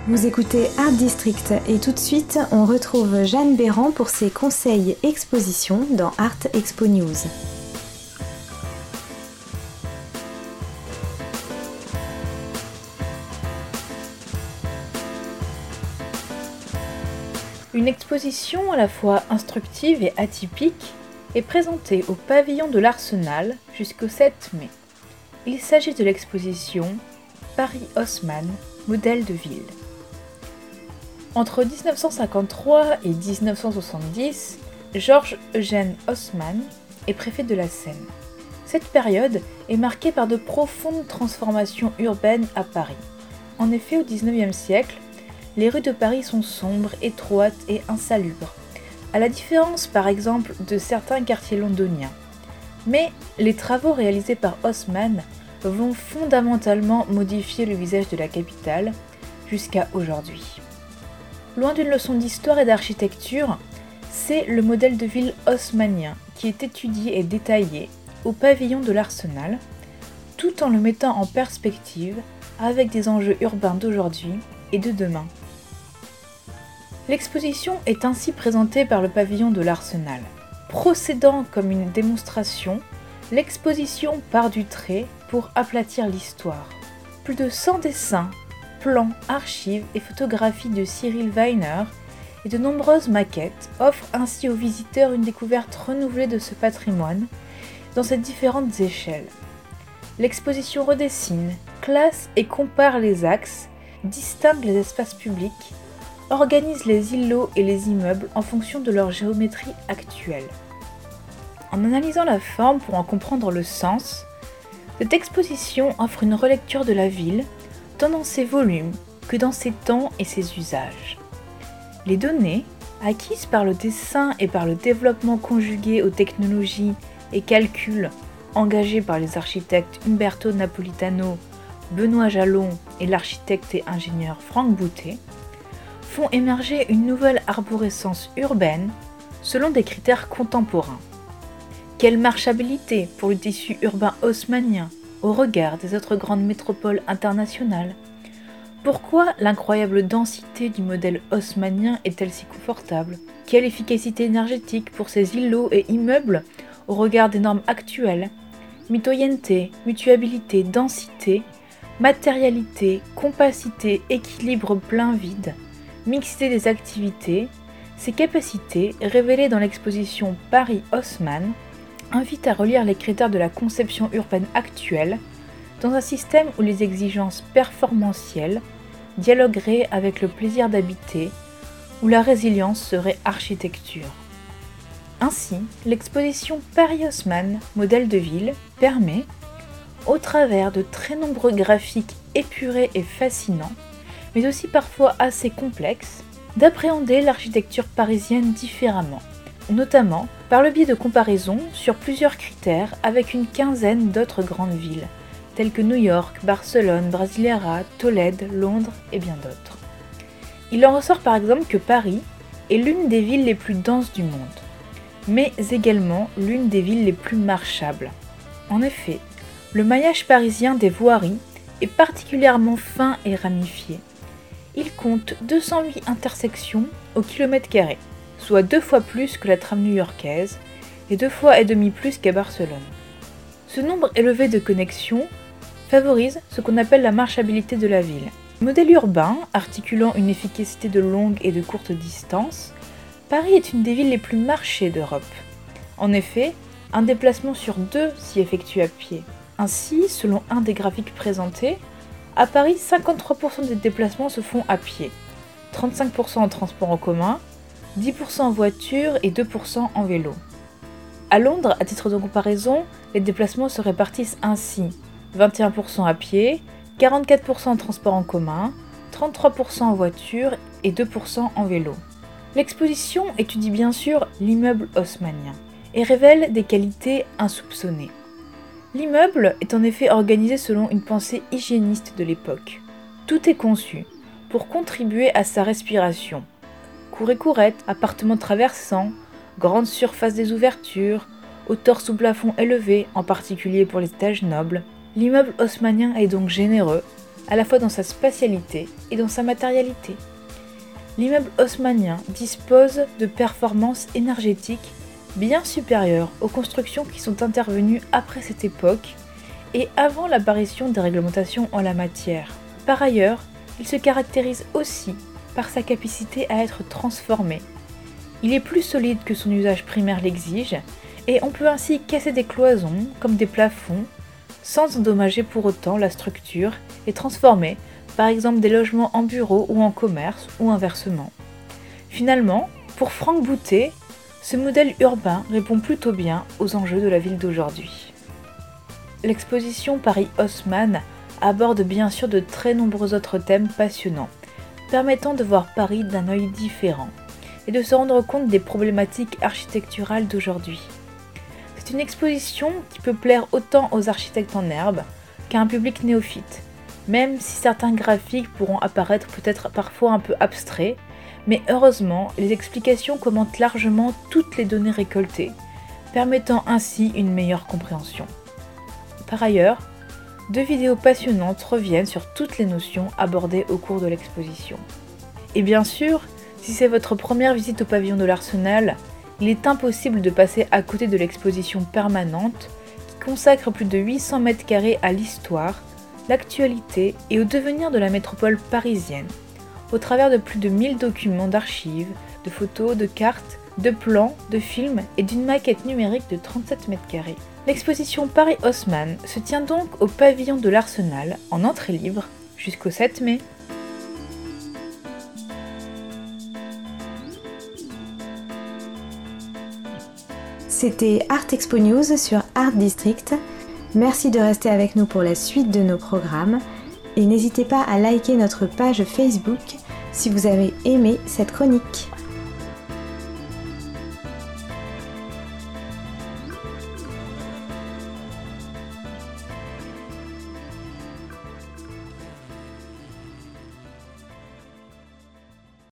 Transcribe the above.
Vous écoutez Art District et tout de suite, on retrouve Jeanne Béran pour ses conseils expositions dans Art Expo News. Une exposition à la fois instructive et atypique est présentée au pavillon de l'Arsenal jusqu'au 7 mai. Il s'agit de l'exposition Paris Haussmann, modèle de ville. Entre 1953 et 1970, Georges Eugène Haussmann est préfet de la Seine. Cette période est marquée par de profondes transformations urbaines à Paris. En effet, au XIXe siècle, les rues de Paris sont sombres, étroites et insalubres, à la différence par exemple de certains quartiers londoniens. Mais les travaux réalisés par Haussmann vont fondamentalement modifier le visage de la capitale jusqu'à aujourd'hui. Loin d'une leçon d'histoire et d'architecture, c'est le modèle de ville haussmannien qui est étudié et détaillé au pavillon de l'Arsenal, tout en le mettant en perspective avec des enjeux urbains d'aujourd'hui et de demain. L'exposition est ainsi présentée par le pavillon de l'Arsenal. Procédant comme une démonstration, l'exposition part du trait pour aplatir l'histoire. Plus de 100 dessins, plans, archives et photographies de Cyril Weiner et de nombreuses maquettes offrent ainsi aux visiteurs une découverte renouvelée de ce patrimoine dans ses différentes échelles. L'exposition redessine, classe et compare les axes, distingue les espaces publics, organise les îlots et les immeubles en fonction de leur géométrie actuelle. En analysant la forme pour en comprendre le sens, cette exposition offre une relecture de la ville, tant dans ses volumes que dans ses temps et ses usages. Les données, acquises par le dessin et par le développement conjugué aux technologies et calculs engagés par les architectes Umberto Napolitano, Benoît Jalon et l'architecte et ingénieur Franck Boutet, font émerger une nouvelle arborescence urbaine selon des critères contemporains. Quelle marchabilité pour le tissu urbain haussmannien au regard des autres grandes métropoles internationales? Pourquoi l'incroyable densité du modèle haussmannien est-elle si confortable? Quelle efficacité énergétique pour ces îlots et immeubles au regard des normes actuelles? Mitoyenneté, mutuabilité, densité, matérialité, compacité, équilibre plein-vide, mixité des activités, ces capacités, révélées dans l'exposition Paris Haussmann, invitent à relire les critères de la conception urbaine actuelle dans un système où les exigences performantielles dialogueraient avec le plaisir d'habiter, où la résilience serait architecture. Ainsi, l'exposition Paris Haussmann, modèle de ville, permet, au travers de très nombreux graphiques épurés et fascinants, mais aussi parfois assez complexes, d'appréhender l'architecture parisienne différemment, notamment par le biais de comparaisons sur plusieurs critères avec une quinzaine d'autres grandes villes, telles que New York, Barcelone, Brasileira, Tolède, Londres et bien d'autres. Il en ressort par exemple que Paris est l'une des villes les plus denses du monde, mais également l'une des villes les plus marchables. En effet, le maillage parisien des voiries est particulièrement fin et ramifié. Il compte 208 intersections au kilomètre carré, soit 2 fois plus que la trame new-yorkaise et 2 fois et demi plus qu'à Barcelone. Ce nombre élevé de connexions favorise ce qu'on appelle la marchabilité de la ville. Modèle urbain, articulant une efficacité de longue et de courte distance, Paris est une des villes les plus marchées d'Europe. En effet, un déplacement sur 2 s'y effectue à pied. Ainsi, selon un des graphiques présentés, à Paris, 53% des déplacements se font à pied, 35% en transport en commun, 10% en voiture et 2% en vélo. À Londres, à titre de comparaison, les déplacements se répartissent ainsi, 21% à pied, 44% en transport en commun, 33% en voiture et 2% en vélo. L'exposition étudie bien sûr l'immeuble haussmannien et révèle des qualités insoupçonnées. L'immeuble est en effet organisé selon une pensée hygiéniste de l'époque. Tout est conçu pour contribuer à sa respiration. Cour et courette, appartements traversants, grande surface des ouvertures, hauteur sous plafond élevé, en particulier pour les étages nobles. L'immeuble haussmannien est donc généreux, à la fois dans sa spatialité et dans sa matérialité. L'immeuble haussmannien dispose de performances énergétiques bien supérieures aux constructions qui sont intervenues après cette époque et avant l'apparition des réglementations en la matière. Par ailleurs, il se caractérise aussi par sa capacité à être transformé. Il est plus solide que son usage primaire l'exige et on peut ainsi casser des cloisons comme des plafonds sans endommager pour autant la structure et transformer par exemple des logements en bureaux ou en commerce ou inversement. Finalement, pour Franck Boutet, ce modèle urbain répond plutôt bien aux enjeux de la ville d'aujourd'hui. L'exposition Paris Haussmann aborde bien sûr de très nombreux autres thèmes passionnants, permettant de voir Paris d'un œil différent et de se rendre compte des problématiques architecturales d'aujourd'hui. C'est une exposition qui peut plaire autant aux architectes en herbe qu'à un public néophyte, même si certains graphiques pourront apparaître peut-être parfois un peu abstraits, mais heureusement, les explications commentent largement toutes les données récoltées, permettant ainsi une meilleure compréhension. Par ailleurs, 2 vidéos passionnantes reviennent sur toutes les notions abordées au cours de l'exposition. Et bien sûr, si c'est votre première visite au pavillon de l'Arsenal, il est impossible de passer à côté de l'exposition permanente qui consacre plus de 800 mètres carrés à l'histoire, l'actualité et au devenir de la métropole parisienne, au travers de plus de 1000 documents d'archives, de photos, de cartes, de plans, de films et d'une maquette numérique de 37 mètres carrés. L'exposition Paris Haussmann se tient donc au pavillon de l'Arsenal en entrée libre jusqu'au 7 mai. C'était Art Expo News sur Art District. Merci de rester avec nous pour la suite de nos programmes et n'hésitez pas à liker notre page Facebook si vous avez aimé cette chronique.